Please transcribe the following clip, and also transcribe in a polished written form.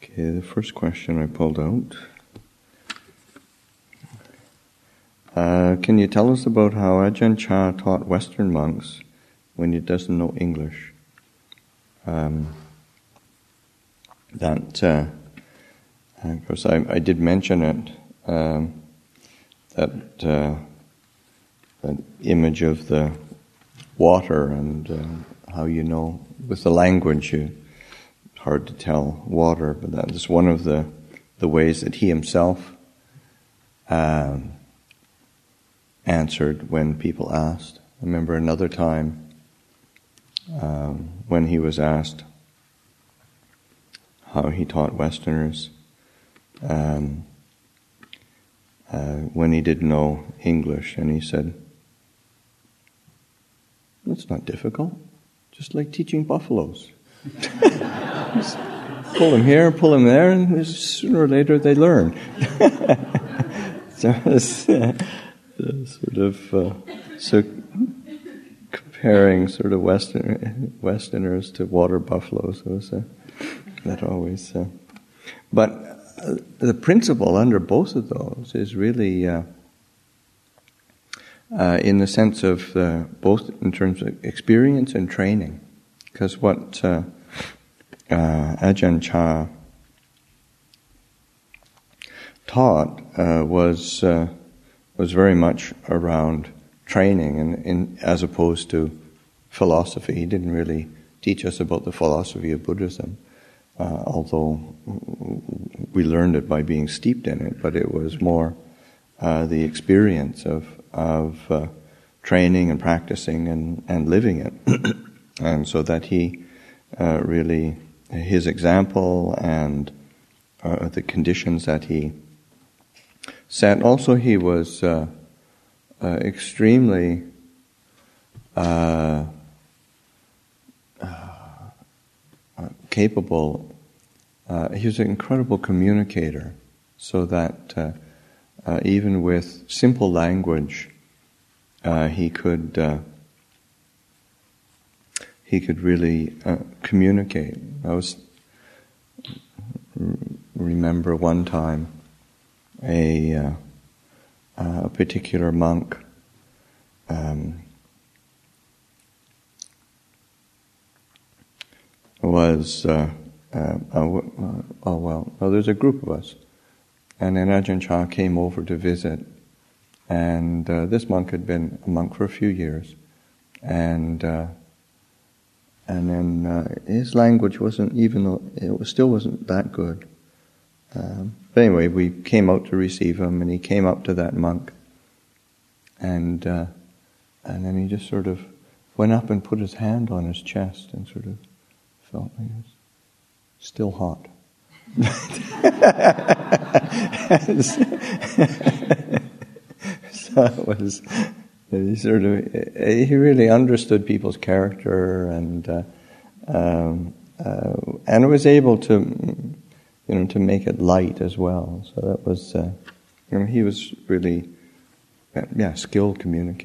Okay, the first question I pulled out. Can you tell us about how Ajahn Chah taught Western monks when he doesn't know English? Because I did mention it, that image of the water and how you know with the language it's hard to tell water, but that is one of the ways that he himself answered when people asked. I remember another time when he was asked how he taught Westerners when he didn't know English, and he said, "It's not difficult, just like teaching buffaloes. Just pull them here, pull them there, and sooner or later they learn." So comparing sort of Westerners to water buffaloes was that always. But the principle under both of those is really in the sense of both in terms of experience and training, because what Ajahn Chah taught was very much around training, and as opposed to philosophy. He didn't really teach us about the philosophy of Buddhism, although we learned it by being steeped in it. But it was more the experience of training and practicing and living it, and so that he really, his example and the conditions that he set. Also, he was extremely capable. He was an incredible communicator, so that even with simple language, he could really communicate. I remember one time a particular monk was there's a group of us, and then Ajahn Chah came over to visit, and this monk had been a monk for a few years, and then his language wasn't still wasn't that good. But anyway, we came out to receive him, and he came up to that monk, and then he just sort of went up and put his hand on his chest and sort of felt like it was still hot. So it was, he really understood people's character, and was able to make it light as well. So that was, he was really, skilled communicator.